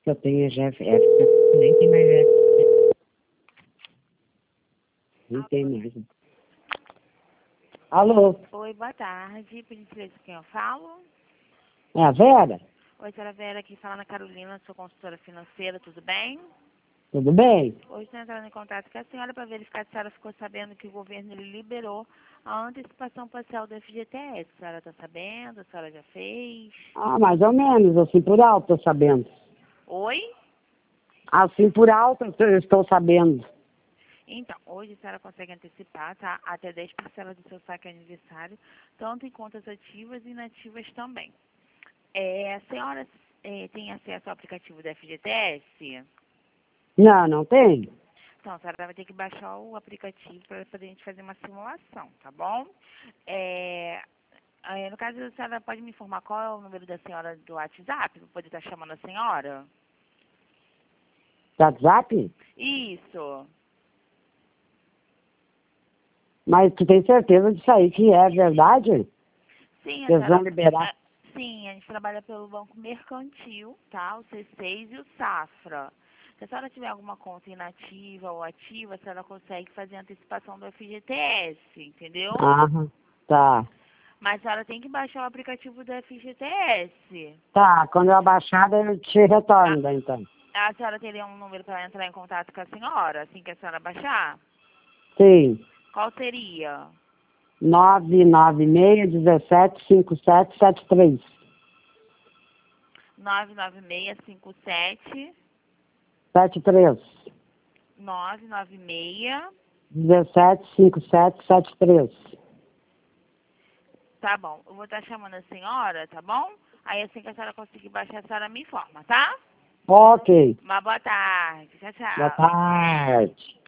que eu tenho GFF, nem tem mais GFF. Nem tem mais. Alô? Oi, boa tarde. Por gentileza, quem eu falo? É a Vera? Oi, senhora Vera, aqui falando a Carolina, sou consultora financeira, tudo bem? Tudo bem? Hoje estou entrando em contato com a senhora para verificar se a senhora ficou sabendo que o governo ele liberou a antecipação parcial do FGTS. A senhora está sabendo? A senhora já fez? Ah, mais ou menos, assim por alto, tô sabendo. Oi? Assim por alto, eu estou sabendo. Então, hoje a senhora consegue antecipar, tá? Até 10 parcelas do seu saque aniversário, tanto em contas ativas e inativas também. A senhora tem acesso ao aplicativo da FGTS? Não, não tem? Então, a senhora vai ter que baixar o aplicativo para poder a gente fazer uma simulação, tá bom? No caso, a senhora pode me informar qual é o número da senhora do WhatsApp, para poder estar chamando a senhora? WhatsApp? Isso. Mas tu tem certeza disso aí que é verdade? Sim, a Eles vão senhora... liberar? Sim, a gente trabalha pelo Banco Mercantil, tá? O C6 e o Safra. Se a senhora tiver alguma conta inativa ou ativa, a senhora consegue fazer a antecipação do FGTS, entendeu? Aham, tá. Mas a senhora tem que baixar o aplicativo do FGTS. Tá, quando eu abaixar, eu te retorno, daí, então. A senhora teria um número para entrar em contato com a senhora, assim que a senhora baixar? Sim. Qual seria? 996-175773. 99657 73. 996. 175773. Tá bom, eu vou estar chamando a senhora, tá bom? Aí assim que a senhora conseguir baixar, a senhora me informa, tá? Ok. Uma boa tarde. Tchau, Boa tchau. tarde.